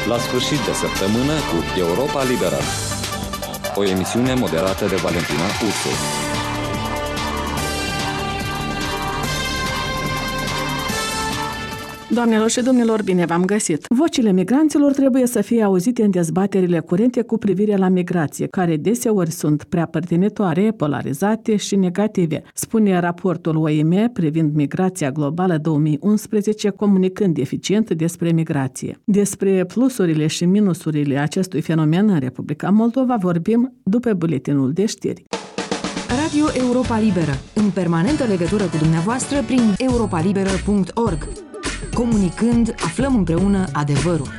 La sfârșit de săptămână cu Europa Liberă. O emisiune moderată de Valentina Ursu. Doamnelor și domnilor, bine v-am găsit! Vocile migranților trebuie să fie auzite în dezbaterile curente cu privire la migrație, care deseori sunt prea părtinitoare, polarizate și negative, spune raportul OIM privind migrația globală 2011, comunicând eficient despre migrație. Despre plusurile și minusurile acestui fenomen în Republica Moldova vorbim după buletinul de știri. Radio Europa Liberă, în permanentă legătură cu dumneavoastră prin europalibera.org. Comunicând, aflăm împreună adevărul.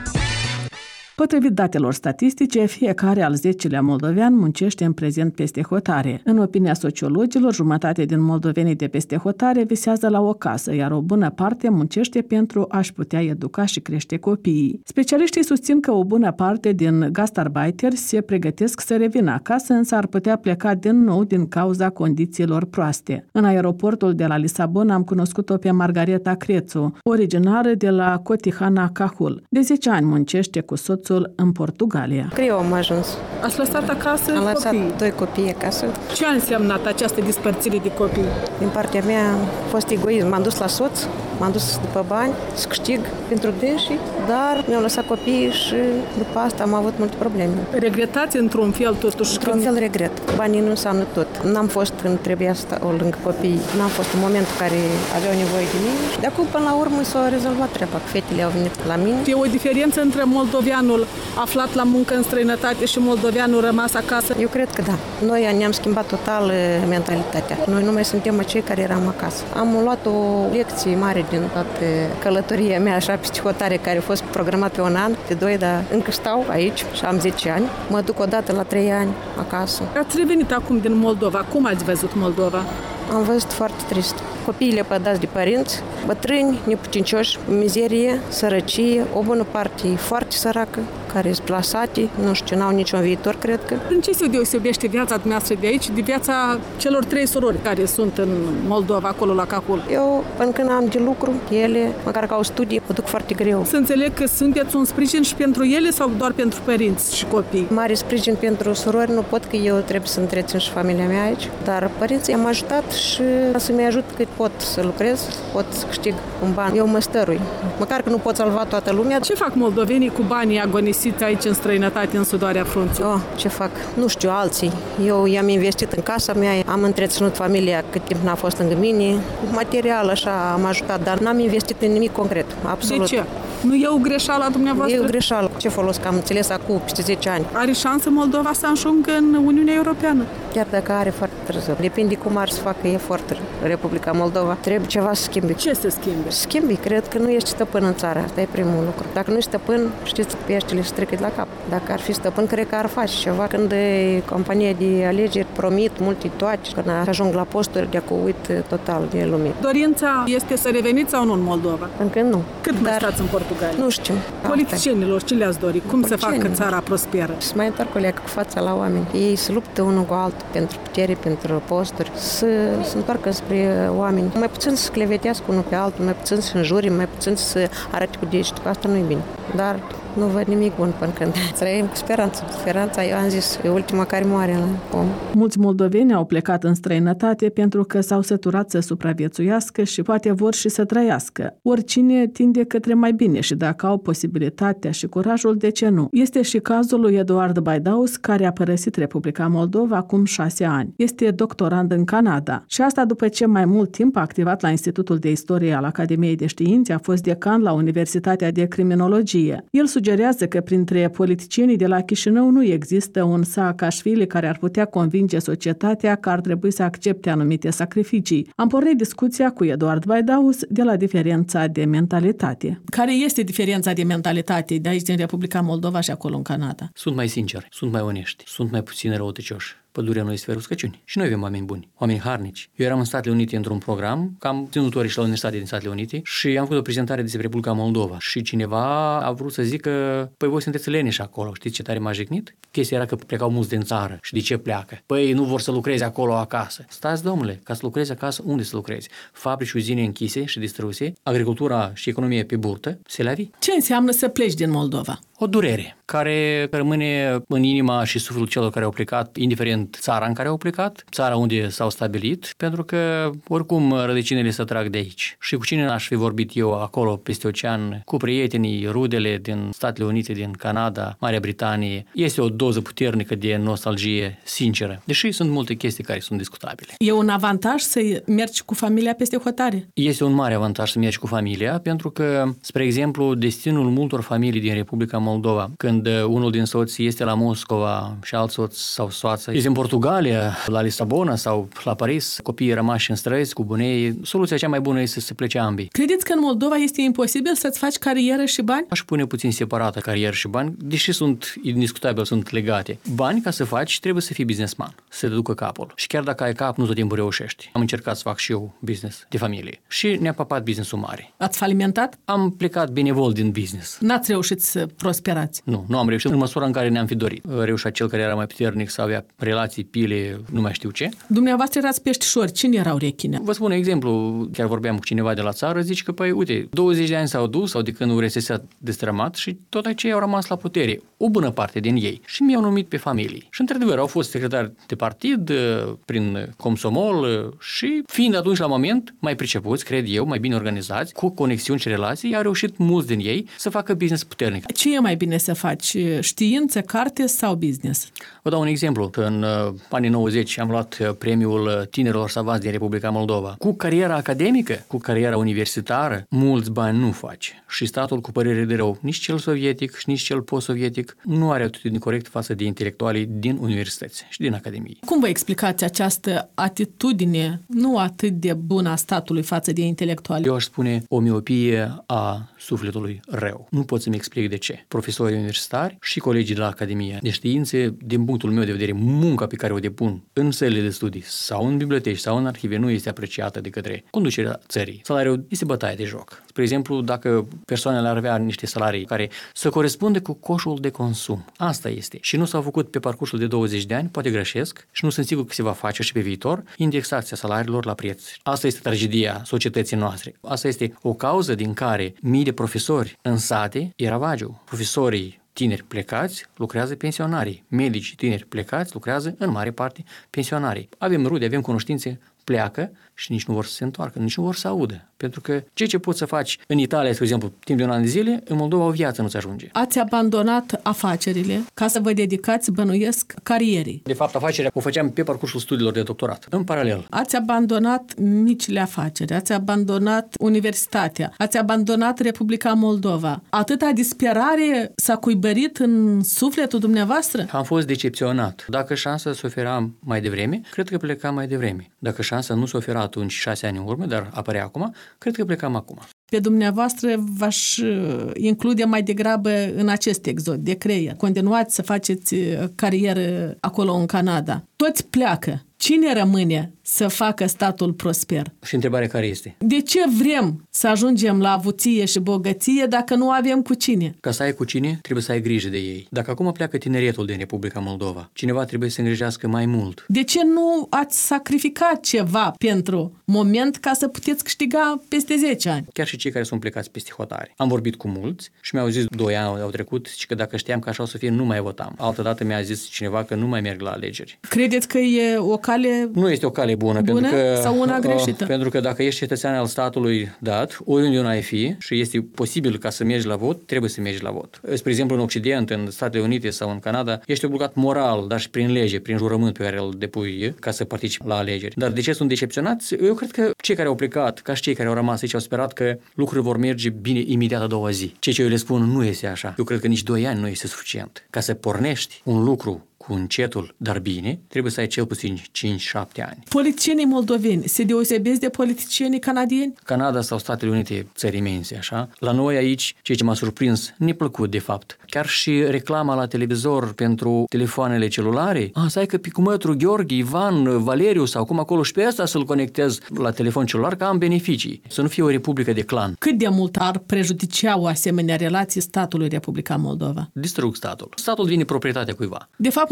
Potrivit datelor statistice, fiecare al 10-lea moldovean muncește în prezent peste hotare. În opinia sociologilor, jumătate din moldovenii de peste hotare visează la o casă, iar o bună parte muncește pentru a-și putea educa și crește copiii. Specialiștii susțin că o bună parte din gastarbeiteri se pregătesc să revină acasă, însă ar putea pleca din nou din cauza condițiilor proaste. În aeroportul de la Lisabona am cunoscut-o pe Margareta Crețu, originară de la Cotihana Cahul. De 10 ani muncește cu soțul în Portugalia. Greu am ajuns. Ați lăsat acasă Am lăsat copii? 2 copii acasă. Ce a însemnat această dispărțire de copii? Din partea mea a fost egoism. M-am dus la soț, m-am dus după bani să câștig pentru dânsii, dar mi-au lăsat copiii și după asta am avut multe probleme. Regretați într-un fel totuși? Într-un fel regret. Banii nu înseamnă tot. N-am fost când trebuia să stau lângă copii. N-am fost în momentul în care aveau nevoie de mine. De acum până la urmă s-a rezolvat treaba. Fetele au venit la mine. E o diferență între moldoveanul aflat la muncă în străinătate și moldoveanul rămas acasă? Eu cred că da. Noi ne-am schimbat total mentalitatea. Noi nu mai suntem cei care eram acasă. Am luat o lecție mare din toată călătoria mea, așa, peste hotare, care a fost programat pe un an, pe 2, dar încă stau aici și am 10 ani. Mă duc o dată la 3 ani acasă. Ați revenit acum din Moldova. Cum ați văzut Moldova? Am văzut foarte trist. Copiii lepădați de părinți, bătrâni, neputincioși, mizerie, sărăcie, o bună parte foarte săracă, care sunt plasate, nu știu, n-au niciun viitor, cred că. În ce se deosebește viața dumneavoastră de aici de viața celor 3 surori care sunt în Moldova, acolo la Cahul? Eu, până când am de lucru, ele, măcar că au studii, o duc foarte greu. Să înțeleg că sunteți un sprijin și pentru ele sau doar pentru părinți și copii? Mare sprijin pentru surori, nu pot că eu trebuie să întrețin și familia mea aici, dar părinții am ajutat și să-mi ajut cât pot să lucrez, pot să câștig un ban. Eu mă stărui. Măcar că nu pot salva toată lumea. Ce fac moldovenii cu banii agonisiți aici în străinătate, în sudoarea frunții? Ce fac? Nu știu, alții. Eu i-am investit în casa mea, am întreținut familia cât timp n-a fost lângă mine. Material, așa, am ajutat, dar n-am investit în nimic concret. Absolut. De ce? Nu e o greșeală a dumneavoastră? E o greșeală. Ce folos că am înțeles acum, peste 10 ani. Are șansă Moldova să ajungă în Uniunea Europeană? Chiar dacă are foarte târziu. Depinde cum ar să facă efort Republica Moldova. Trebuie ceva să schimbe. Ce să schimbe? Schimbi. Cred că nu ești stăpân în țară. Asta e primul lucru. Dacă nu ești stăpân, știți, peștele se trecut la cap. Dacă ar fi stăpân, cred că ar face ceva. Când e compania de alegeri promit multe toate, când ajung la posturi, de acum uit total de lume. Dorința este să reveniți sau nu în Moldova? Încă nu. Cât mai stați în Portugalia? Nu știu. Politicienilor, ce le-ați dori? Cum să facă țara prosperă? Să mai întorc o leacă cu fața la oameni. Ei se luptă unul cu altul pentru putere, pentru posturi, să se întoarcă spre oameni. Mai puțin să clevetească unul pe altul, mai puțin să înjuri, mai puțin să arate cu degetul, că asta nu e bine. Dar nu văd nimic bun până când trăim cu speranță. Speranța, eu am zis, e ultima care moare la om. Mulți moldoveni au plecat în străinătate pentru că s-au săturat să supraviețuiască și poate vor și să trăiască. Oricine tinde către mai bine și dacă au posibilitatea și curajul, de ce nu? Este și cazul lui Eduard Baidaus, care a părăsit Republica Moldova acum 6 ani. Este doctorand în Canada și asta după ce mai mult timp a activat la Institutul de Istorie al Academiei de Științe, a fost decan la Universitatea de Criminologie. El sugerează că printre politicienii de la Chișinău nu există un Saakashvili care ar putea convinge societatea că ar trebui să accepte anumite sacrificii. Am pornit discuția cu Eduard Baidaus de la diferența de mentalitate. Care este diferența de mentalitate de aici din Republica Moldova și acolo în Canada? Sunt mai sinceri, sunt mai onești, sunt mai puțin răutăcioși. Pădurea nu este uscăciuni. Și noi avem oameni buni, oameni harnici. Eu eram în Statele Unite într-un program, că am ținut ori și la Universitatea din Statele Unite și am făcut o prezentare despre Republica Moldova. Și cineva a vrut să zică, păi voi sunteți leneși acolo, știți ce tare m-a jignit? Chestia era că plecau mulți din țară și de ce pleacă? Păi nu vor să lucreze acolo acasă. Stați, domnule, ca să lucrezi acasă, unde să lucrezi? Fabrici, uzine închise și distruse, agricultura și economia pe burtă, se la vii. Ce înseamnă să pleci din Moldova? o durere care rămâne în inima și sufletul celor care au plecat, indiferent țara în care au plecat, țara unde s-au stabilit, pentru că oricum rădăcinile se trag de aici. Și cu cine aș fi vorbit eu acolo peste ocean, cu prietenii, rudele din Statele Unite, din Canada, Marea Britanie, este o doză puternică de nostalgie sinceră, deși sunt multe chestii care sunt discutabile. E un avantaj să mergi cu familia peste hotare? Este un mare avantaj să mergi cu familia, pentru că, spre exemplu, destinul multor familii din Republica Moldova, când unul din soți este la Moscova și alt soț sau soață este în Portugalia, la Lisabona sau la Paris, copiii rămași în străzi cu bunei, soluția cea mai bună este să se plece ambii. Credeți că în Moldova este imposibil să-ți faci carieră și bani? Aș pune puțin separată carieră și bani, deși sunt indiscutabil, sunt legate. Bani, ca să faci, trebuie să fii businessman, să te ducă capul. Și chiar dacă ai cap, nu tot timpul reușești. Am încercat să fac și eu business de familie și ne-a papat business-ul mare. Ați falimentat? Am plecat benevol din business. N-ați reușit să prosperați? Nu am reușit în măsura în care ne-am fi dorit. Reușea cel care era mai puternic să avea relații, pile, nu mai știu ce. Dumneavoastră erați peștișori, cine erau rechine? Vă spun un exemplu, chiar vorbeam cu cineva de la țară, zici că, păi, uite, 20 de ani s-au dus sau de când URSS a destrămat și tot aceia au rămas la putere, o bună parte din ei. Și mi-au numit pe familii. Și într-adevăr au fost secretari de partid, prin Comsomol și fiind atunci la moment mai pricepuți, cred eu, mai bine organizați, cu conexiuni și relații, au reușit mulți din ei să facă business puternic. Ce e mai bine să faci? Știință, carte sau business? Vă dau un exemplu. În anii 90 am luat premiul tinerilor savanți din Republica Moldova. Cu cariera academică, cu cariera universitară, mulți bani nu faci. Și statul, cu părere de rău, nici cel sovietic și nici cel post-sovietic, nu are atitudine corectă față de intelectualii din universități și din academii. Cum vă explicați această atitudine nu atât de bună a statului față de intelectuali? Eu aș spune o miopie a sufletului rău. Nu pot să-mi explic de ce. Profesorii universitari și colegii de la Academie de Științe, din punctul meu de vedere, munca pe care o depun în sălile de studii sau în biblioteci sau în arhive nu este apreciată de către conducerea țării. Salariul este bătaie de joc. Spre exemplu, dacă persoanele ar avea niște salarii care să corespundă cu coșul de consum. Asta este. Și nu s-au făcut pe parcursul de 20 de ani, poate greșesc și nu sunt sigur că se va face și pe viitor, indexația salariilor la preț. Asta este tragedia societății noastre. Asta este o cauză din care mii de profesori în sate e ravagiu. Profesorii tineri plecați, lucrează pensionarii. Medici tineri plecați, lucrează în mare parte pensionarii. Avem rude, avem cunoștințe, pleacă și nici nu vor să se întoarcă, nici nu vor să audă. Pentru că ceea ce poți să faci în Italia, spre exemplu, timp de un an de zile, în Moldova o viață nu-ți ajunge. Ați abandonat afacerile ca să vă dedicați, bănuiesc, carierii. De fapt, afacerea o făceam pe parcursul studiilor de doctorat, în paralel. Ați abandonat micile afaceri, ați abandonat universitatea, ați abandonat Republica Moldova. Atâta disperare s-a cuibărit în sufletul dumneavoastră? Am fost decepționat. Dacă șansa se ofera mai devreme, cred că plecam mai devreme. Dacă șansa nu se ofera atunci 6 ani în urmă, dar apărea acum, cred că plecam acum. Pe dumneavoastră v-aș include mai degrabă în acest exod de creier. Continuați să faceți carieră acolo în Canada. Toți pleacă. Cine rămâne să facă statul prosper? Și întrebarea care este? De ce vrem să ajungem la avuție și bogăție dacă nu avem cu cine? Ca să ai cu cine, trebuie să ai grijă de ei. Dacă acum pleacă tineretul din Republica Moldova, cineva trebuie să se îngrijească mai mult. De ce nu ați sacrificat ceva pentru moment ca să puteți câștiga peste 10 ani? Chiar și cei care sunt plecați peste hotare. Am vorbit cu mulți și mi-au zis 2 ani au trecut și că dacă știam că așa o să fie, nu mai votam. Altădată mi-a zis cineva că nu mai merg la alegeri. Credeți că e o cale... Nu este o cale bună pentru că, sau una greșită? Pentru că dacă ești cetățean al statului dat, oriunde nu ai fi și este posibil ca să mergi la vot, trebuie să mergi la vot. Spre exemplu, în Occident, în Statele Unite sau în Canada, ești obligat moral, dar și prin lege, prin jurământ pe care îl depui ca să participi la alegeri. Dar de ce sunt decepționați? Eu cred că cei care au plecat, ca și cei care au rămas aici, au sperat că lucrurile vor merge bine imediat a doua zi. Ceea ce eu le spun nu este așa. Eu cred că nici 2 ani nu este suficient. Ca să pornești un lucru cu încetul, dar bine, trebuie să ai cel puțin 5-7 ani. Politicienii moldoveni se deosebesc de politicienii canadieni? Canada sau Statele Unite, țări imense, așa. La noi aici, ceea ce m-a surprins, neplăcut de fapt. Chiar și reclama la televizor pentru telefoanele celulare. Stai că picumătru Gheorghe, Ivan, Valeriu sau cum acolo și pe ăsta să-l conectez la telefon celular ca am beneficii. Să nu fie o republică de clan. Cât de mult ar prejudicia o asemenea relație statului Republica Moldova? Distrug statul. Statul devine proprietatea cuiva. De fapt,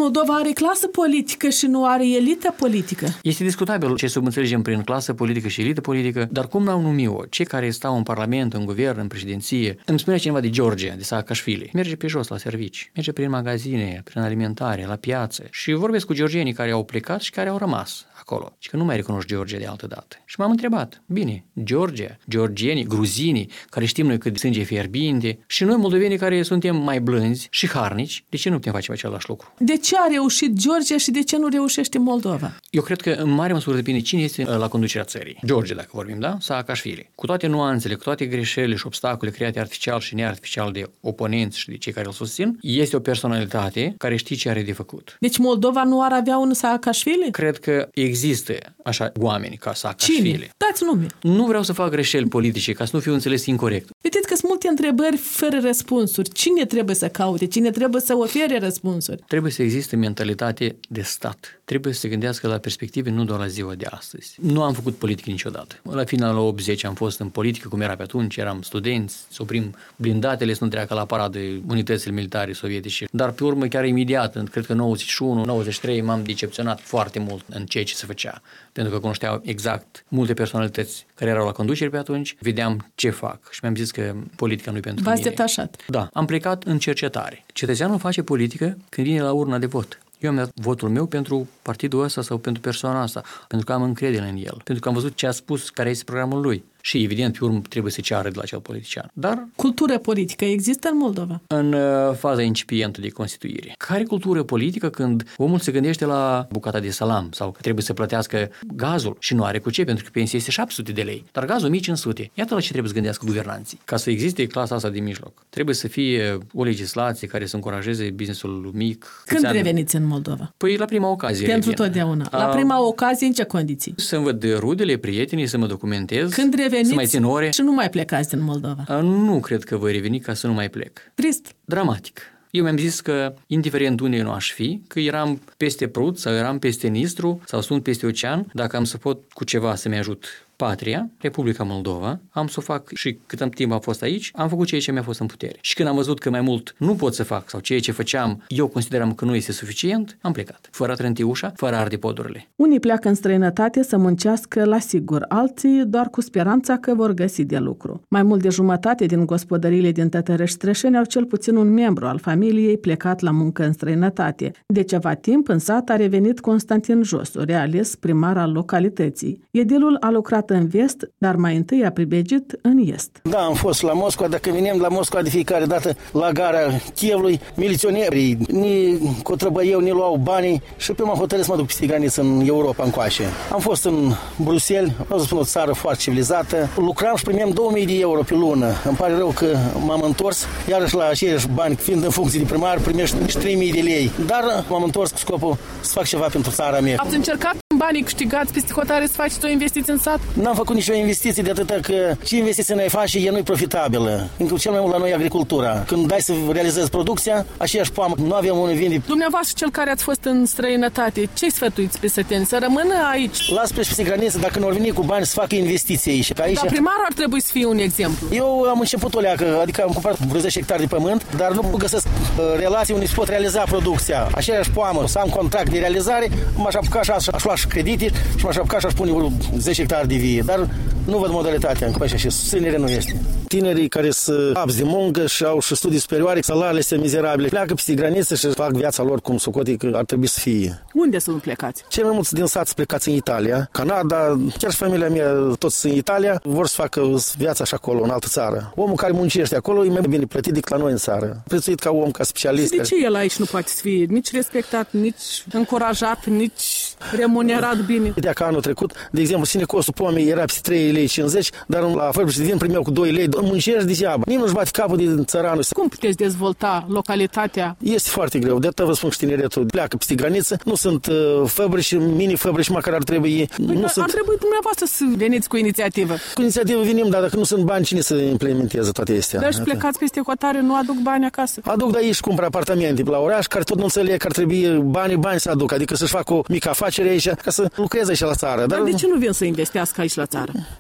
Moldova are clasă politică și nu are elită politică? Este discutabil ce subînțelegem prin clasă politică și elită politică, dar cum n-au numit-o? Cei care stau în Parlament, în guvern, în președinție. Îmi spunea cineva de Georgia, de Saakashvili. Merge pe jos la servici, merge prin magazine, prin alimentare, la piață și vorbesc cu georgienii care au plecat și care au rămas acolo. Și că nu mai recunosc Georgia de altă dată. Și m-am întrebat, bine, Georgia, georgienii, gruzinii, care știm noi cât sânge fierbinte, și noi moldovenii care suntem mai blânzi și harnici, de ce nu putem face același lucru? De ce a reușit Georgia și de ce nu reușește Moldova? Eu cred că în mare măsură depinde cine este la conducerea țării. Georgia, dacă vorbim, da? Saakashvili. Cu toate nuanțele, cu toate greșelile și obstacole create artificial și neartificial de oponenți și de cei care îl susțin, este o personalitate care știe ce are de făcut. Deci Moldova nu ar avea un Saakashvili? Cred că există așa oameni ca Saakashvili. Cine? Dați nume. Nu vreau să fac greșeli politice, ca să nu fiu înțeles incorect. Vedeți că sunt multe întrebări fără răspunsuri. Cine trebuie să caute? Cine trebuie să ofere răspunsuri? Trebuie să existe mentalitate de stat. Trebuie să se gândească la perspective, nu doar la ziua de astăzi. Nu am făcut politică niciodată. La finalul 80 am fost în politică, cum era pe atunci, eram studenți, să oprim blindatele, să nu treacă la paradă unitățile militare sovietice. Dar pe urmă, chiar imediat, cred că 91-93, m-am decepționat foarte mult în ceea ce se făcea. Pentru că cunoșteau exact multe personalități care erau la conducere pe atunci, vedeam ce fac și mi-am zis că politica nu e pentru mine. V-ați detașat? Da, am plecat în cercetare. Cetățeanul face politică când vine la urna de vot. Eu am dat votul meu pentru partidul ăsta sau pentru persoana asta, pentru că am încredere în el, pentru că am văzut ce a spus, care este programul lui. Și evident, pe urmă, trebuie să ceară de la acel politician. Dar cultură politică există în Moldova? În faza incipientă de constituire. Care cultură politică când omul se gândește la bucata de salam sau că trebuie să plătească gazul și nu are cu ce, pentru că pensia este 700 de lei, dar gazul 1500. Iată la ce trebuie să gândească guvernanții. Ca să existe clasa asta de mijloc, trebuie să fie o legislație care să încurajeze businessul mic. Când reveniți în Moldova? Păi la prima ocazie. Pentru totdeauna. La prima ocazie, în ce condiții? Să-mi văd rudele, prietenii, să mă documentez. Când reveniți să mai țin ore. Și nu mai plecați din Moldova? Nu cred că voi reveni ca să nu mai plec. Trist. Dramatic. Eu mi-am zis că, indiferent unde nu aș fi, că eram peste Prut sau eram peste Nistru sau sunt peste ocean, dacă am să pot cu ceva să-mi ajut patria, Republica Moldova, am să o fac și cât timp am fost aici, am făcut ceea ce mi-a fost în putere. Și când am văzut că mai mult nu pot să fac sau ceea ce făceam, eu consideram că nu este suficient, am plecat. Fără a trânti ușa, fără a arde podurile. Unii pleacă în străinătate să muncească la sigur, alții doar cu speranța că vor găsi de lucru. Mai mult de jumătate din gospodăriile din Tătărești Strășeni au cel puțin un membru al familiei plecat la muncă în străinătate. De ceva timp în sat a revenit Constantin Josu, reales primar al localității. Edilul a lucrat în vest, dar mai întâi a pribegit în est. Da, am fost la Moscova, dacă venim la Moscova de fiecare dată la gara Chievului, miliționerii ni cotrăbăiau, ni luau banii și pe m-am hotărât să mă duc peste graniță în Europa încoace. Am fost în Bruxelles, vreau să spun o țară foarte civilizată, lucram și primeam 2000 de euro pe lună. Îmi pare rău că m-am întors, iarăși la aceiași bani, fiind în funcție de primar, primești 3000 de lei. Dar m-am întors cu scopul să fac ceva pentru țara mea. Ați încercat banii câștigați peste hotare să faceți o investiție în sat? N-am făcut nicio investiție de atâta că ce investiție n-ai face, ea nu-i profitabilă. Încă cel mai mult la noi agricultura. Când dai să realizezi producția, aceeași poamă, nu avem unde vinde. Dumneavoastră, cel care ați fost în străinătate, ce sfătuiți pe săteni? Să rămână aici? Las peste graniță, dacă nu ar veni cu bani să facă investiții aici. Dar primarul ar trebui să fie un exemplu. Eu am început o leacă, adică am cumpărat vreo 10 hectare de pământ, dar nu găsesc relații unde se pot realiza producția. Aceeași poamă, să am contract de realizare, m-aș apuca și aș lua și credite și m-aș apuca și aș pune vreo 10 hectare de vie. Dar nu văd modalitatea încă așa și susținere nu este. Tinerii care sunt apți de muncă și au și studii superioare, salariile sunt mizerabile, pleacă peste graniță și fac viața lor cum socotii că ar trebui să fie. Unde să nu plecați? Cei mai mulți din sat sunt plecați în Italia, Canada, chiar și familia mea, toți sunt în Italia, vor să facă viața și acolo, în altă țară. Omul care muncește acolo e mai bine plătit decât la noi în țară. Prețuit ca om, ca specialist. Și de ce el aici nu poate să fie nici respectat, nici încurajat, nici remunerat bine? Uite că anul trecut, de exemplu, sine costul pomii era peste 3,50 lei, dar la fărbăși de vin primeau cu 2 lei. Muncești degeaba. Nimeni nu-și bate capul din țăranul. Cum puteți dezvolta localitatea? Este foarte greu. De atât vă spun că tineretul pleacă peste graniță. Nu sunt făbrici, mini-făbrici măcar ar trebui. Ar trebui dumneavoastră să veniți cu inițiativă. Cu inițiativă venim, dar dacă nu sunt bani, cine să implementeze toate astea? Dar și plecați peste hotare, nu aduc bani acasă? Aduc de aici, cumpăr apartamente la oraș, care tot nu înțeleg că ar trebui bani să aduc. Adică să-și facă o mică afacere aici, ca să lucreze aici la țară. Dar de ce nu vin să investească aici la țară?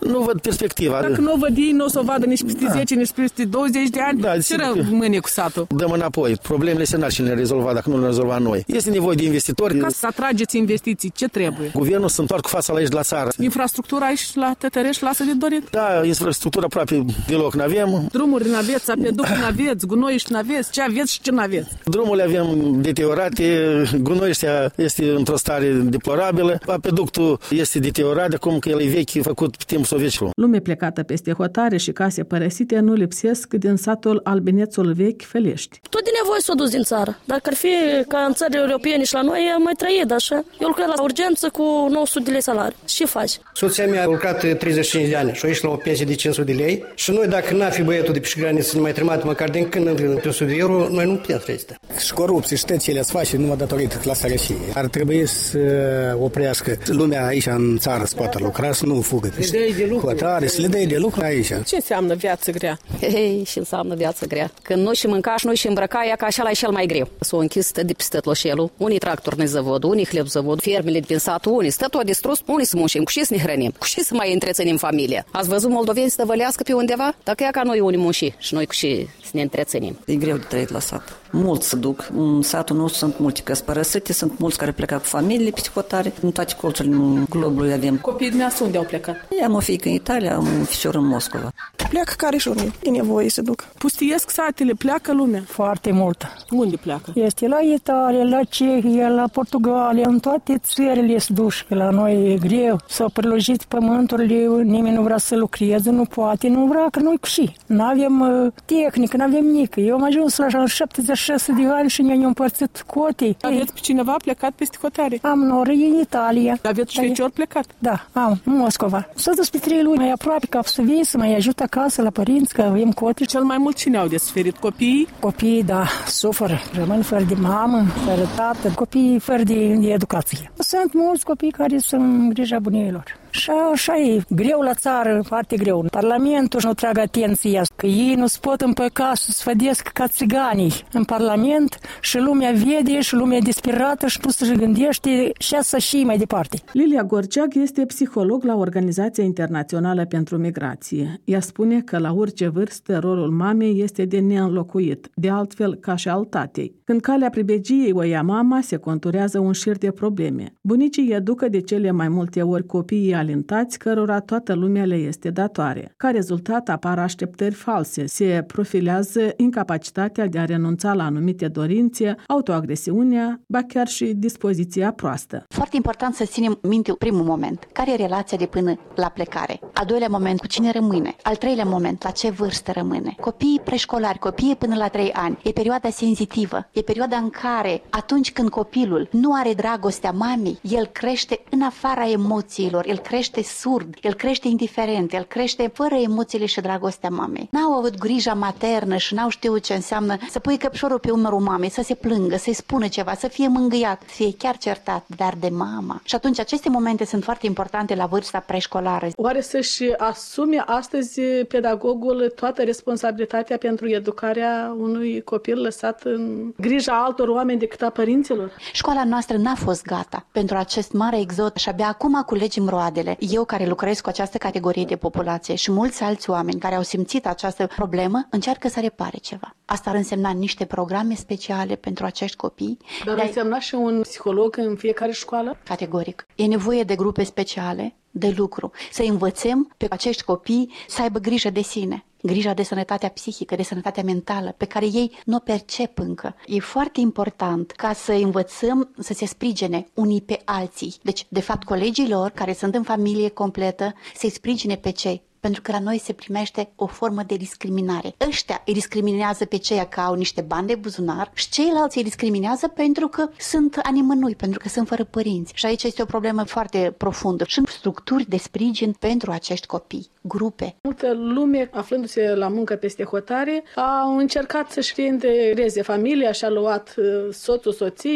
Nu văd perspectiva. Dacă nu o văd ei, nu o să o vadă nici peste 10, nici peste 20 de ani. Ce rămâne cu satul? Dăm înapoi. Problemele se n-ar cine le rezolva dacă nu le rezolva noi. Este nevoie de investitori. Ca să atrageți investiții, ce trebuie? Guvernul să întoarcă fața la aici la țară. Infrastructura aici la Tătăreș lasă de dorit? Da, infrastructura aproape deloc n-avem. Drumuri n-aveți, apeductul n-aveți, gunoiști n-aveți, ce aveți și ce n-aveți? Drumurile avem deteriorate, gunoiștea este într-o stare deplorabilă, apeductul este deteriorat, acum că el e vechi, făcut pe timpul sovietului. Lume plecată peste hotare și case părăsite nu lipsesc din satul Albinețul Vechi, Felești. Tot de nevoie s-o dus din țară. Dacă ar fi ca în țările europene și la noi, am mai trăit așa. Eu lucrez la urgență cu 900 de lei salariu. Ce faci? Soția mea a lucrat 35 de ani și a ieșit la o pensie de 500 de lei și noi, dacă n-ar fi băietul de pe graniță să ne mai trimat măcar din când în când 100 de euro, noi nu putem trăi. Și corupție și tot ce le face numai datorită clasa Rusiei. Ar trebui să oprească lumea aici în țară să poată lucra, să nu fugă peste hotare, să le dea de lucru aici. Ce înseamnă viață grea? Și înseamnă viață grea. Când nu și mânca și nu și îmbrăca, ea ca așa e cel mai greu. S-o închis de peste loșelul. Unii tractori ne zăvod, unii hlebi zăvod, fermele din satul, unii stă tot distrus, unii să muncim, cu și să ne hrănim, cu și să mai întreținem familia. Ați văzut moldoveni să tăvălească pe undeva? Dacă ea ca noi unii munci și noi cu și să ne întreținem. E greu de trăit la sat. Mulți se duc. În satul nostru sunt multe căs părăsite, sunt mulți care plecă cu familiile pe hotare. În toate colțurile globului avem. Copiii dumneavoastră unde au plecat? Am o fiică în Italia, am un fișor în Moscova. Pleacă care și unii. E nevoie să duc. Pustiesc satele, pleacă lumea? Foarte mult. Unde pleacă? Este la Italia, la Cehia, la Portugalia, în toate țările se duc. La noi e greu. S-au prelungit pământurile, nimeni nu vrea să lucreze, nu poate, nu vrea, că noi cu și. Nu avem tehnică, nu avem nică. Eu am ajuns la 76 de ani și ne-am împărțit cotii. Aveți pe cineva plecat peste hotare? Am nori în Italia. Aveți și fecior plecat? Da, am, în Moscova. S-a dus pe 3 luni, mai aproape ca să vii să mai ajut acasă la părinți, că avem cotii. Cel mai mult cine au de suferit? Copiii? Copiii, da, suferă. Rămân fără de mamă, fără tată, copiii fără de educație. Sunt mulți copii care sunt în grija buniilor. Și așa e greu la țară, foarte greu. Parlamentul nu trag atenția, că ei nu se pot împăca și să sfădesc ca țiganii în Parlament și lumea vede și lumea disperată și nu se gândește și să și mai departe. Lilia Gorceag este psiholog la Organizația Internațională pentru Migrație. Ea spune că la orice vârstă rolul mamei este de neînlocuit, de altfel ca și al tatei. Când calea pribegiei o ia mama, se conturează un șir de probleme. Bunicii educă de cele mai multe ori copiii alentați, cărora toată lumea le este datoare. Ca rezultat apar așteptări false, se profilează incapacitatea de a renunța la anumite dorințe, autoagresiunea, ba chiar și dispoziția proastă. Foarte important să ținem minte primul moment. Care e relația de până la plecare? Al doilea moment, cu cine rămâne? Al treilea moment, la ce vârstă rămâne? Copiii preșcolari, copiii până la 3 ani. E perioada senzitivă. E perioada în care, atunci când copilul nu are dragostea mamei, el crește în afara emoțiilor, el crește surd, el crește indiferent, el crește fără emoțiile și dragostea mamei. N-au avut grija maternă și n-au știut ce înseamnă să pui căpșorul pe umărul mamei, să se plângă, să-i spună ceva, să fie mângâiat, să fie chiar certat, dar de mama. Și atunci aceste momente sunt foarte importante la vârsta preșcolară. Oare să-și asume astăzi pedagogul toată responsabilitatea pentru educarea unui copil lăsat în grija altor oameni decât a părinților? Școala noastră n-a fost gata pentru acest mare exod și abia acum culegem roadele. Eu care lucrez cu această categorie de populație și mulți alți oameni care au simțit această problemă încearcă să repare ceva. Asta ar însemna niște programe speciale pentru acești copii. Dar însemna și un psiholog în fiecare școală? Categoric. E nevoie de grupe speciale de lucru. Să învățăm pe acești copii să aibă grijă de sine. Grija de sănătatea psihică, de sănătatea mentală, pe care ei nu o percep încă. E foarte important ca să învățăm să se sprijine unii pe alții. Deci, de fapt, colegii lor, care sunt în familie completă, să-i sprijine pe cei. Pentru că la noi se primește o formă de discriminare. Ăștia îi discriminează pe ceia că au niște bani de buzunar și ceilalți îi discriminează pentru că sunt animănui, pentru că sunt fără părinți. Și aici este o problemă foarte profundă. Sunt structuri de sprijin pentru acești copii, grupe. Multă lume, aflându-se la muncă peste hotare, a încercat să-și reintegreze familia și a luat soțul,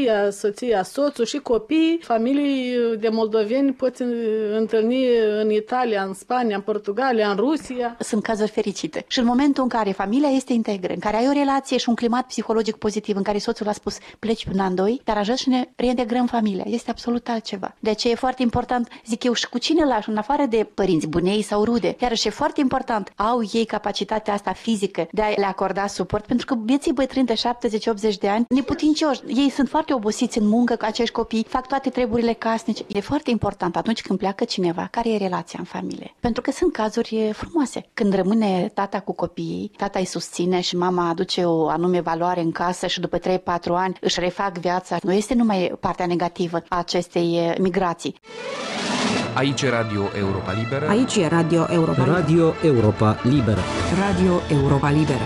soția, soțul și copii. Familii de moldoveni poți întâlni în Italia, în Spania, în Portugalia, Mongolia, în Rusia. Sunt cazuri fericite. Și în momentul în care familia este integră, în care ai o relație și un climat psihologic pozitiv, în care soțul a spus pleci pe un an, doi, te aranjezi și ne reintegrăm familia. Este absolut altceva. De aceea e foarte important, zic eu, și cu cine lași, în afară de părinți, bunei sau rude. Iarăși e foarte important, au ei capacitatea asta fizică de a le acorda suport, pentru că vieții bătrâni de 70-80 de ani, neputincioși, ei sunt foarte obosiți în muncă, că acești copii fac toate treburile casnice. E foarte important atunci când pleacă cineva, care e relația în familie. Pentru că sunt cazuri frumoase. Când rămâne tata cu copiii, tata îi susține și mama aduce o anume valoare în casă și după 3-4 ani își refac viața. Nu este numai partea negativă a acestei migrații. Aici e Radio Europa Liberă. Aici e Radio Europa Liberă. Radio Europa Liberă. Radio Europa Liberă.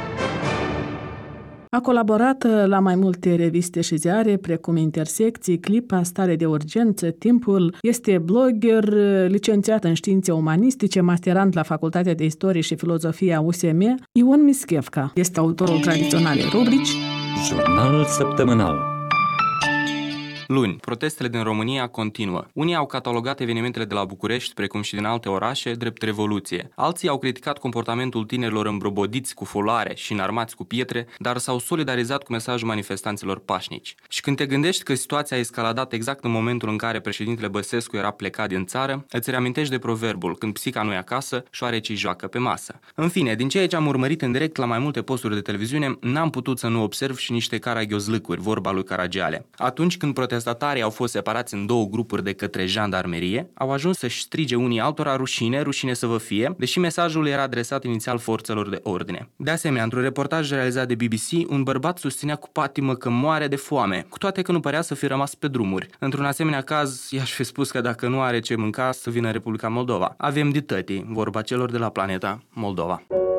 A colaborat la mai multe reviste și ziare, precum Intersecții, Clipa, Stare de Urgență, Timpul. Este blogger, licențiat în științe umanistice, masterand la Facultatea de Istorie și Filozofie a USM. Ion Mischevca este autorul tradiționalei rubrici Jurnal săptămânal. Luni, protestele din România continuă. Unii au catalogat evenimentele de la București, precum și din alte orașe, drept revoluție. Alții au criticat comportamentul tinerilor îmbrobodiți cu folare și înarmați cu pietre, dar s-au solidarizat cu mesajul manifestanților pașnici. Și când te gândești că situația a escaladat exact în momentul în care președintele Băsescu era plecat din țară, îți reamintești de proverbul: când psica nu e acasă, șoarecii joacă pe masă. În fine, din ceea ce am urmărit în direct la mai multe posturi de televiziune, n-am putut să nu observ și niște caragiozlâcuri, vorba lui Caragiale. Atunci când protestatarii au fost separați în două grupuri de către jandarmerie, au ajuns să-și strige unii altora rușine, rușine să vă fie, deși mesajul era adresat inițial forțelor de ordine. De asemenea, într-un reportaj realizat de BBC, un bărbat susținea cu patimă că moare de foame, cu toate că nu părea să fi rămas pe drumuri. Într-un asemenea caz, i-aș fi spus că dacă nu are ce mânca, să vină în Republica Moldova. Avem de tătii, vorba celor de la planeta Moldova.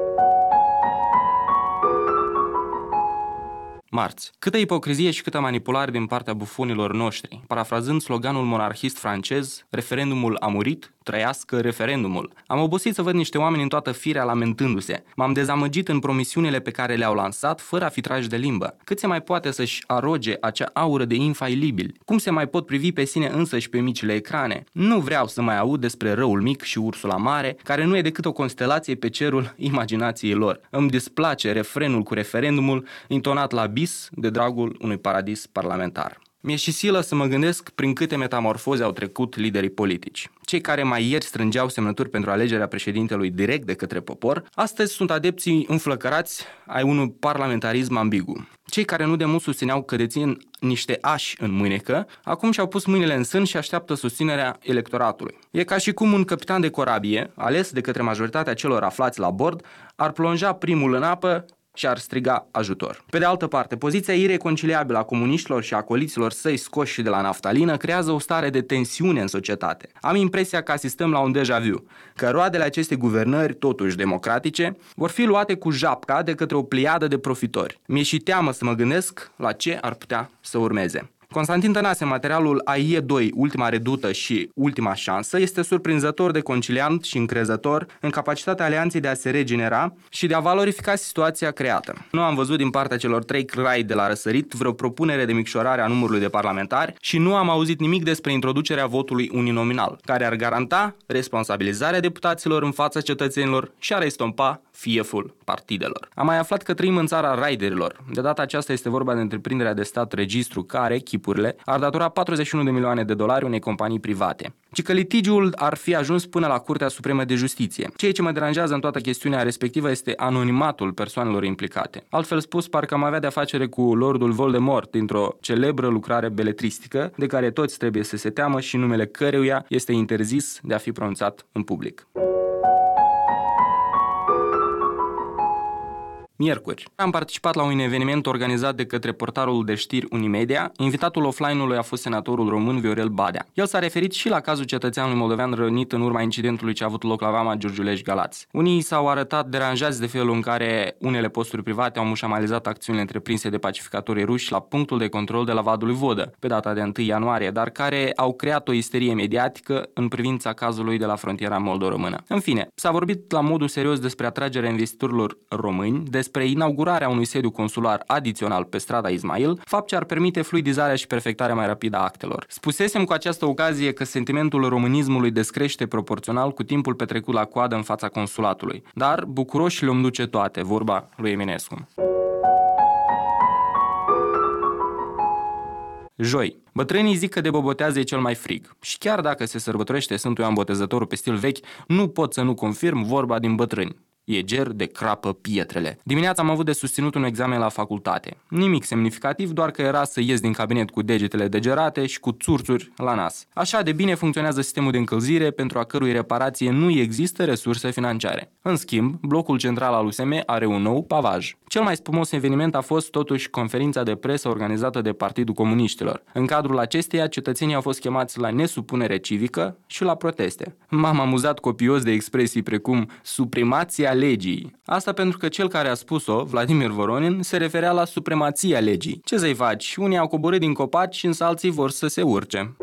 Marți. Câtă ipocrizie și câtă manipulare din partea bufonilor noștri. Parafrazând sloganul monarhist francez, referendumul a murit, trăiască referendumul. Am obosit să văd niște oameni în toată firea lamentându-se. M-am dezamăgit în promisiunile pe care le-au lansat, fără a fi trași de limbă. Cât se mai poate să-și aroge acea aură de infailibil? Cum se mai pot privi pe sine însăși pe micile ecrane? Nu vreau să mai aud despre răul mic și ursula mare, care nu e decât o constelație pe cerul imaginației lor. Îmi displace refrenul cu referendumul, intonat la bis, de dragul unui paradis parlamentar. Mi-e și silă să mă gândesc prin câte metamorfoze au trecut liderii politici. Cei care mai ieri strângeau semnături pentru alegerea președintelui direct de către popor, astăzi sunt adepții înflăcărați ai unui parlamentarism ambigu. Cei care nu de mult susțineau că dețin niște ași în mânecă, acum și-au pus mâinile în sân și așteaptă susținerea electoratului. E ca și cum un capitan de corabie, ales de către majoritatea celor aflați la bord, ar plonja primul în apă și ar striga ajutor. Pe de altă parte, poziția ireconciliabilă a comuniștilor și a coliților săi scoși de la naftalină creează o stare de tensiune în societate. Am impresia că asistăm la un déjà vu, că roadele acestei guvernări, totuși democratice, vor fi luate cu japca de către o pliadă de profitori. Mi-e și teamă să mă gândesc la ce ar putea să urmeze. Constantin Tănase, materialul AIE 2, Ultima Redută și Ultima Șansă, este surprinzător de conciliant și încrezător în capacitatea alianței de a se regenera și de a valorifica situația creată. Nu am văzut din partea celor trei crai de la răsărit vreo propunere de micșorare a numărului de parlamentari și nu am auzit nimic despre introducerea votului uninominal, care ar garanta responsabilizarea deputaților în fața cetățenilor și ar estompa fieful partidelor. Am mai aflat că trăim în țara riderilor. De data aceasta este vorba de întreprinderea de stat Registru care, chipurile, ar datora 41 de milioane de dolari unei companii private. Ci că litigiul ar fi ajuns până la Curtea Supremă de Justiție. Ceea ce mă deranjează în toată chestiunea respectivă este anonimatul persoanelor implicate. Altfel spus, parcă am avea de-a face cu Lordul Voldemort dintr-o celebră lucrare beletristică de care toți trebuie să se teamă și numele căruia este interzis de a fi pronunțat în public. Miercuri. Am participat la un eveniment organizat de către portalul de știri Unimedia. Invitatul offline-ului a fost senatorul român Viorel Badea. El s-a referit și la cazul cetățeanului moldovean rănit în urma incidentului ce a avut loc la Vama Giurgiulești-Galați. Unii s-au arătat deranjați de felul în care unele posturi private au mușamalizat acțiunile întreprinse de pacificatorii ruși la punctul de control de la Vadul Vodă, pe data de 1 ianuarie, dar care au creat o isterie mediatică în privința cazului de la frontiera moldo-română. În fine, s-a vorbit la modul serios despre atragerea investitorilor români, despre despre inaugurarea unui sediu consular adițional pe strada Ismail, fapt ce ar permite fluidizarea și perfectarea mai rapidă a actelor. Spusesem cu această ocazie că sentimentul românismului descrește proporțional cu timpul petrecut la coadă în fața consulatului, dar bucuroși le-om duce toate, vorba lui Eminescu. Joi. Bătrânii zic că de bobotează e cel mai frig. Și chiar dacă se sărbătorește Sfântul Ioan Botezătorul pe stil vechi, nu pot să nu confirm vorba din bătrâni. E ger de crapă pietrele. Dimineața am avut de susținut un examen la facultate. Nimic semnificativ, doar că era să ies din cabinet cu degetele degerate și cu țurțuri la nas. Așa de bine funcționează sistemul de încălzire, pentru a cărui reparație nu există resurse financiare. În schimb, blocul central al USM are un nou pavaj. Cel mai spumos eveniment a fost totuși conferința de presă organizată de Partidul Comuniștilor. În cadrul acesteia, cetățenii au fost chemați la nesupunere civică și la proteste. M-am amuzat copios de expresii precum supremația legii. Asta pentru că cel care a spus-o, Vladimir Voronin, se referea la supremația legii. Ce să-i faci? Unii au coborât din copaci și însă alții vor să se urce.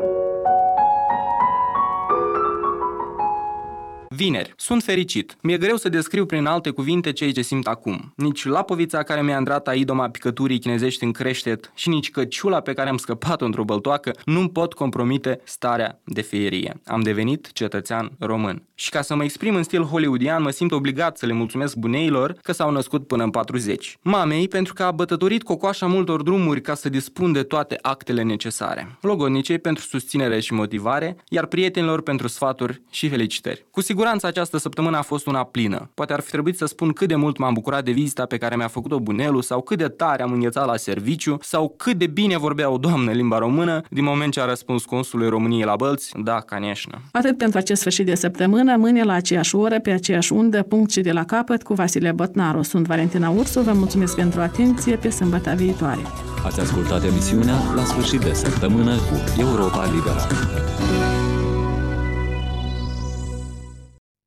Vineri. Sunt fericit. Mi-e greu să descriu prin alte cuvinte ceea ce simt acum. Nici lapovița care mi-a îndrat idoma picăturii chinezești în creștet și nici căciula pe care am scăpat-o într-o băltoacă nu pot compromite starea de feierie. Am devenit cetățean român. Și ca să mă exprim în stil hollywoodian, mă simt obligat să le mulțumesc buneilor că s-au născut până în 40. Mamei pentru că a bătătorit cocoașa multor drumuri ca să dispun de toate actele necesare. Logodnicei pentru susținere și motivare, iar prietenilor pentru sfaturi și felicitări. Cu siguranță această săptămână a fost una plină. Poate ar fi trebuit să spun cât de mult m-am bucurat de vizita pe care mi-a făcut-o bunelul, sau cât de tare am înghețat la serviciu, sau cât de bine vorbea o doamnă limba română, din moment ce a răspuns consulului României la Bălți, da, caneșnă. Atât pentru acest sfârșit de săptămână, mâine la aceeași oră, pe aceeași undă, punct și de la capăt, cu Vasile Botnaru. Sunt Valentina Ursu, vă mulțumesc pentru atenție, pe sâmbătă viitoare. Ați ascultat emisiunea La sfârșit de săptămână cu Europa Liberă.